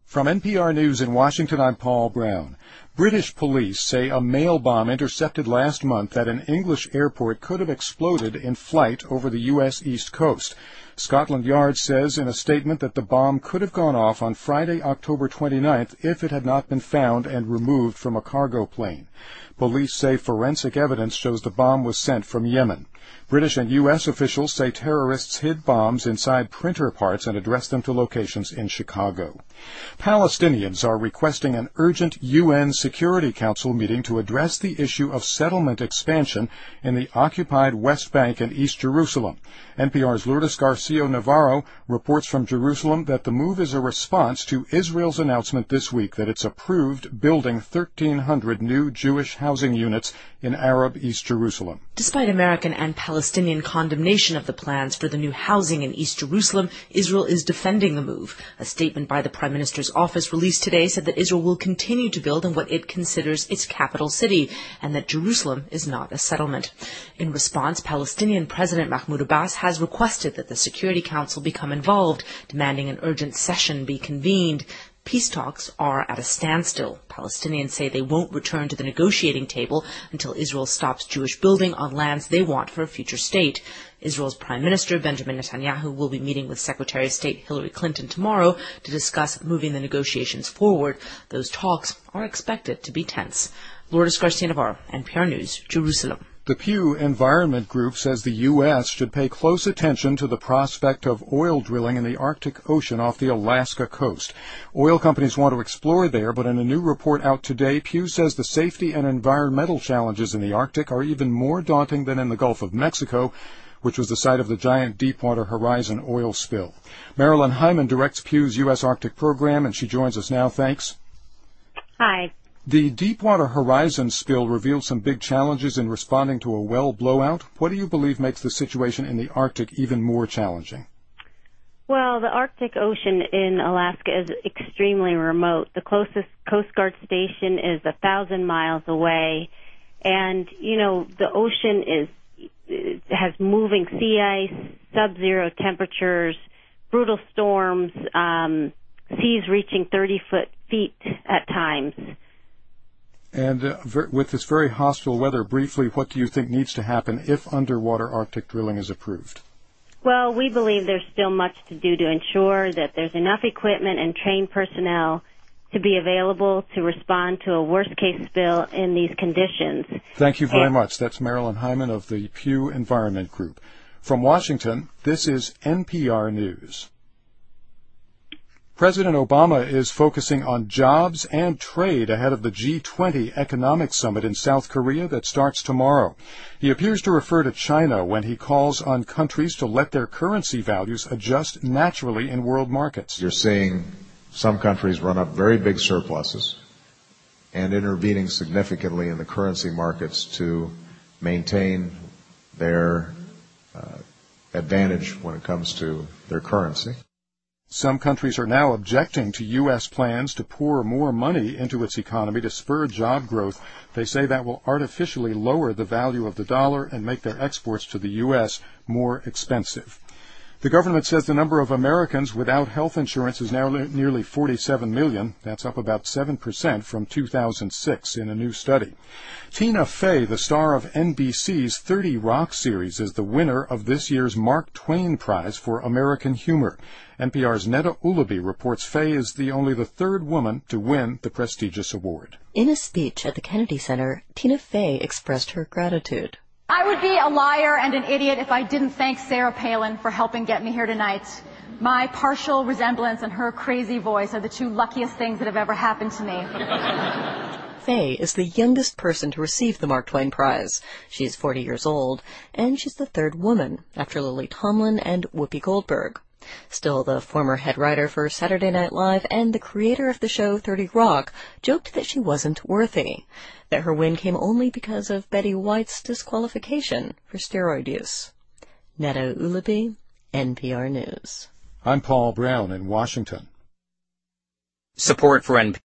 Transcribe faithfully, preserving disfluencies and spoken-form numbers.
From N P R News in Washington, I'm Paul Brown. British police say a mail bomb intercepted last month at an English airport could have exploded in flight over the U S East Coast. Scotland Yard says in a statement that the bomb could have gone off on Friday, October twenty-ninth, if it had not been found and removed from a cargo plane. Police say forensic evidence shows the bomb was sent from Yemen. British and U S officials say terrorists hid bombs inside printer parts and addressed them to locations in Chicago. Palestinians are requesting an urgent U N Security Council meeting to address the issue of settlement expansion in the occupied West Bank and East Jerusalem. N P R's Lourdes Garcia Navarro reports from Jerusalem that the move is a response to Israel's announcement this week that it's approved building thirteen hundred new Jewish housing units in Arab East Jerusalem. Despite American and Palestinian condemnation of the plans for the new housing in East Jerusalem, Israel is defending the move. A statement by the Prime Minister's office released today said that Israel will continue to build in what it considers its capital city, and that Jerusalem is not a settlement. In response, Palestinian President Mahmoud Abbas has requested that the Security Council become involved, demanding an urgent session be convened. Peace talks are at a standstill. Palestinians say they won't return to the negotiating table until Israel stops Jewish building on lands they want for a future state. Israel's Prime Minister Benjamin Netanyahu will be meeting with Secretary of State Hillary Clinton tomorrow to discuss moving the negotiations forward. Those talks are expected to be tense. Lourdes Garcia Navarro, N P R News, Jerusalem. The Pew Environment Group says the U S should pay close attention to the prospect of oil drilling in the Arctic Ocean off the Alaska coast. Oil companies want to explore there, but in a new report out today, Pew says the safety and environmental challenges in the Arctic are even more daunting than in the Gulf of Mexico, which was the site of the giant Deepwater Horizon oil spill. Marilyn Hyman directs Pew's U S Arctic program, and she joins us now. Thanks. Hi. The Deepwater Horizon spill revealed some big challenges in responding to a well blowout. What do you believe makes the situation in the Arctic even more challenging? Well, the Arctic Ocean in Alaska is extremely remote. The closest Coast Guard station is a thousand miles away, and you know the ocean is has moving sea ice, sub-zero temperatures, brutal storms, um, seas reaching thirty foot feet at times. And uh, ver- with this very hostile weather, briefly, what do you think needs to happen if underwater Arctic drilling is approved? Well, we believe there's still much to do to ensure that there's enough equipment and trained personnel to be available to respond to a worst-case spill in these conditions. Thank you very and- much. That's Marilyn Hyman of the Pew Environment Group. From Washington, this is N P R News. President Obama is focusing on jobs and trade ahead of the G twenty economic summit in South Korea that starts tomorrow. He appears to refer to China when he calls on countries to let their currency values adjust naturally in world markets. You're seeing some countries run up very big surpluses and intervening significantly in the currency markets to maintain their uh, advantage when it comes to their currency. Some countries are now objecting to U S plans to pour more money into its economy to spur job growth. They say that will artificially lower the value of the dollar and make their exports to the U S more expensive. The government says the number of Americans without health insurance is now nearly forty-seven million. That's up about seven percent from two thousand six in a new study. Tina Fey, the star of N B C's thirty Rock series, is the winner of this year's Mark Twain Prize for American Humor. N P R's Neda Ulaby reports Fey is the only the third woman to win the prestigious award. In a speech at the Kennedy Center, Tina Fey expressed her gratitude. I would be a liar and an idiot if I didn't thank Sarah Palin for helping get me here tonight. My partial resemblance and her crazy voice are the two luckiest things that have ever happened to me. Fey is the youngest person to receive the Mark Twain Prize. She is forty years old, and she's the third woman, after Lily Tomlin and Whoopi Goldberg. Still, the former head writer for Saturday Night Live and the creator of the show thirty Rock joked that she wasn't worthy, that her win came only because of Betty White's disqualification for steroid use. Neda Ulaby, N P R News. I'm Paul Brown in Washington. Support for N P R